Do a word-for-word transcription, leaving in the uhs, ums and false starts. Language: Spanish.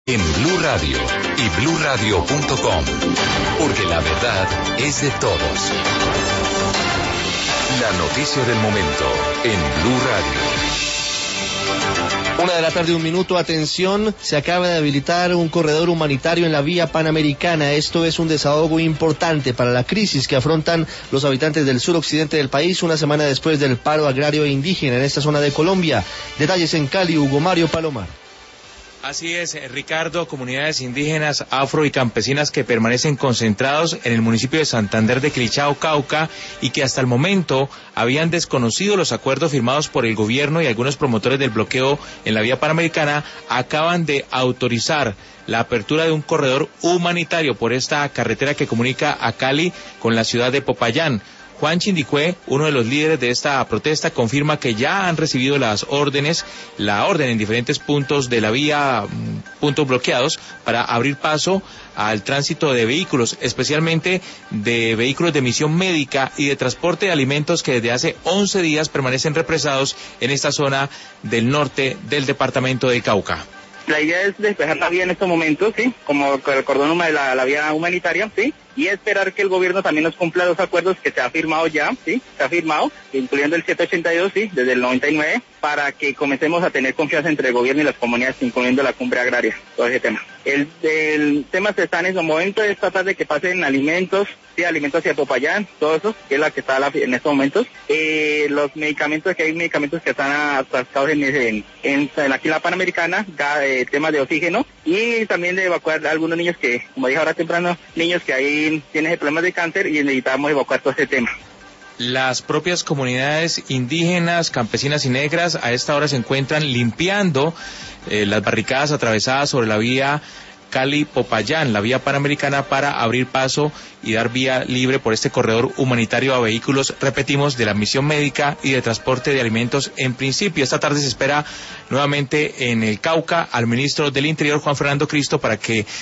En Blue Radio y blue radio punto com, porque la verdad es de todos. La noticia del momento en Blue Radio. Una de la tarde, un minuto, atención, se acaba de habilitar un corredor humanitario en la vía panamericana. Esto es un desahogo importante para la crisis que afrontan los habitantes del suroccidente del país una semana después del paro agrario e indígena en esta zona de Colombia. Detalles en Cali, Hugo Mario Palomar. Así es, Ricardo, comunidades indígenas, afro y campesinas que permanecen concentrados en el municipio de Santander de Quilichao, Cauca, y que hasta el momento habían desconocido los acuerdos firmados por el gobierno y algunos promotores del bloqueo en la vía panamericana, acaban de autorizar la apertura de un corredor humanitario por esta carretera que comunica a Cali con la ciudad de Popayán. Juan Chindicue, uno de los líderes de esta protesta, confirma que ya han recibido las órdenes, la orden en diferentes puntos de la vía, puntos bloqueados, para abrir paso al tránsito de vehículos, especialmente de vehículos de misión médica y de transporte de alimentos que desde hace once días permanecen represados en esta zona del norte del departamento de Cauca. La idea es despejar la vía en estos momentos, sí, como el cordón de la, la vía humanitaria, sí, y esperar que el gobierno también nos cumpla los acuerdos que se ha firmado ya, sí, se ha firmado, incluyendo el setecientos ochenta y dos, sí, desde el noventa y nueve, para que comencemos a tener confianza entre el gobierno y las comunidades, incluyendo la cumbre agraria, todo ese tema. El, el tema se está en ese momento, es tratar de que pasen alimentos, sí, alimentos hacia Popayán, todo eso, que es la que está la, en estos momentos. Eh, los medicamentos, que hay medicamentos que están atascados en, en, en, en aquí en la Panamericana, eh, temas de oxígeno, y también de evacuar a algunos niños que, como dije ahora temprano, niños que ahí tienen problemas de cáncer y necesitamos evacuar todo ese tema. Las propias comunidades indígenas, campesinas y negras a esta hora se encuentran limpiando eh, las barricadas atravesadas sobre la vía Cali-Popayán, la vía panamericana, para abrir paso y dar vía libre por este corredor humanitario a vehículos, repetimos, de la misión médica y de transporte de alimentos. En principio, esta tarde se espera nuevamente en el Cauca al ministro del Interior, Juan Fernando Cristo, para que